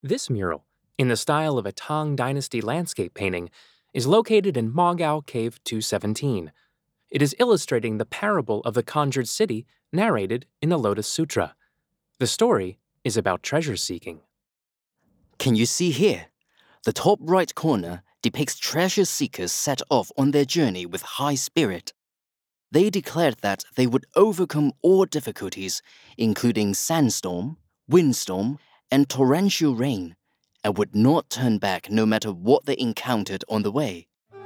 This mural, in the style of a Tang Dynasty landscape painting, is located in Mogao Cave 217. It is illustrating the parable of the conjured city narrated in the Lotus Sutra. The story is about treasure seeking. Can you see here? The top right corner depicts treasure seekers set off on their journey with high spirit. They declared that they would overcome all difficulties, including sandstorm, windstorm, and torrential rain, and would not turn back no matter what they encountered on the way.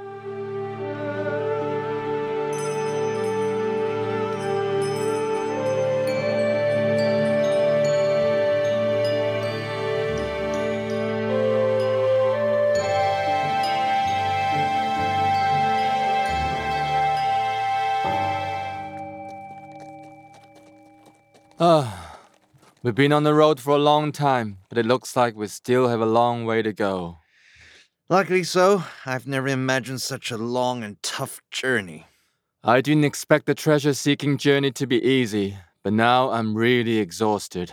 We've been on the road for a long time, but it looks like we still have a long way to go. Luckily so. I've never imagined such a long and tough journey. I didn't expect the treasure-seeking journey to be easy, but now I'm really exhausted.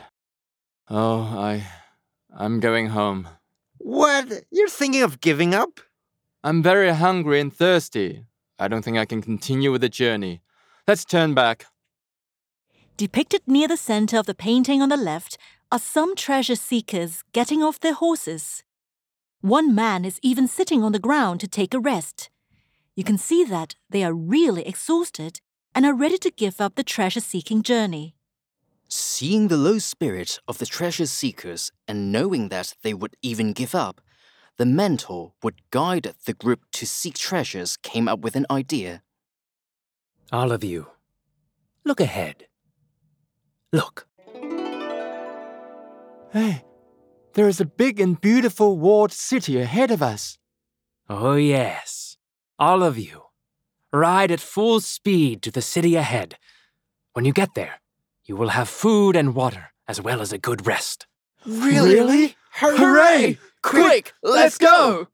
I'm going home. What? You're thinking of giving up? I'm very hungry and thirsty. I don't think I can continue with the journey. Let's turn back. Depicted near the center of the painting on the left are some treasure seekers getting off their horses. One man is even sitting on the ground to take a rest. You can see that they are really exhausted and are ready to give up the treasure-seeking journey. Seeing the low spirit of the treasure seekers and knowing that they would even give up, the mentor would guide the group to seek treasures came up with an idea. All of you, look ahead. Look. Hey, there is a big and beautiful walled city ahead of us. Oh yes, all of you. Ride at full speed to the city ahead. When you get there, you will have food and water, as well as a good rest. Really? Hooray! Quick, let's go!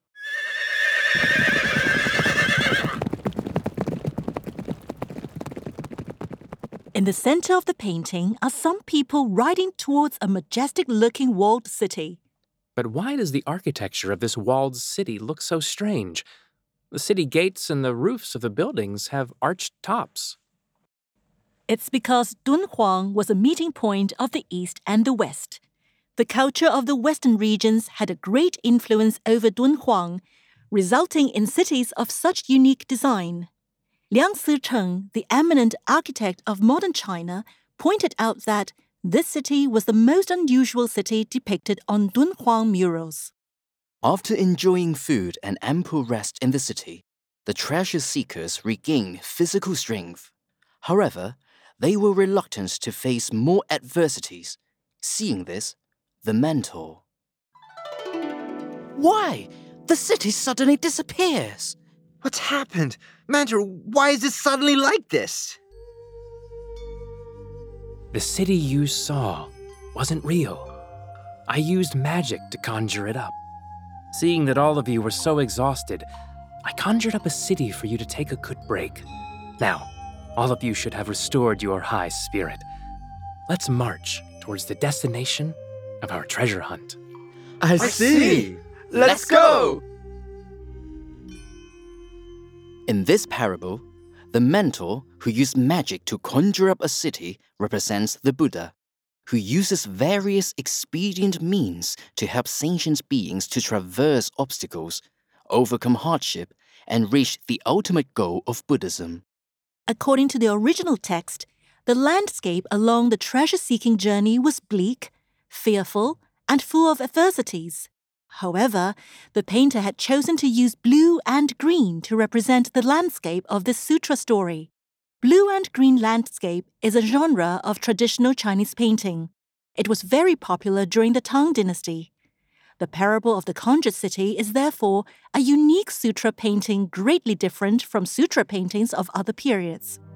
In the center of the painting are some people riding towards a majestic-looking walled city. But why does the architecture of this walled city look so strange? The city gates and the roofs of the buildings have arched tops. It's because Dunhuang was a meeting point of the East and the West. The culture of the Western regions had a great influence over Dunhuang, resulting in cities of such unique design. Liang Sicheng, the eminent architect of modern China, pointed out that this city was the most unusual city depicted on Dunhuang murals. After enjoying food and ample rest in the city, the treasure seekers regained physical strength. However, they were reluctant to face more adversities. Seeing this, the mentor. Why? The city suddenly disappears. What's happened? Mentor, why is it suddenly like this? The city you saw wasn't real. I used magic to conjure it up. Seeing that all of you were so exhausted, I conjured up a city for you to take a good break. Now, all of you should have restored your high spirit. Let's march towards the destination of our treasure hunt. I see! Let's go! In this parable, the mentor who used magic to conjure up a city represents the Buddha, who uses various expedient means to help sentient beings to traverse obstacles, overcome hardship, and reach the ultimate goal of Buddhism. According to the original text, the landscape along the treasure-seeking journey was bleak, fearful, and full of adversities. However, the painter had chosen to use blue and green to represent the landscape of this sutra story. Blue and green landscape is a genre of traditional Chinese painting. It was very popular during the Tang Dynasty. The parable of the conjured city is therefore a unique sutra painting greatly different from sutra paintings of other periods.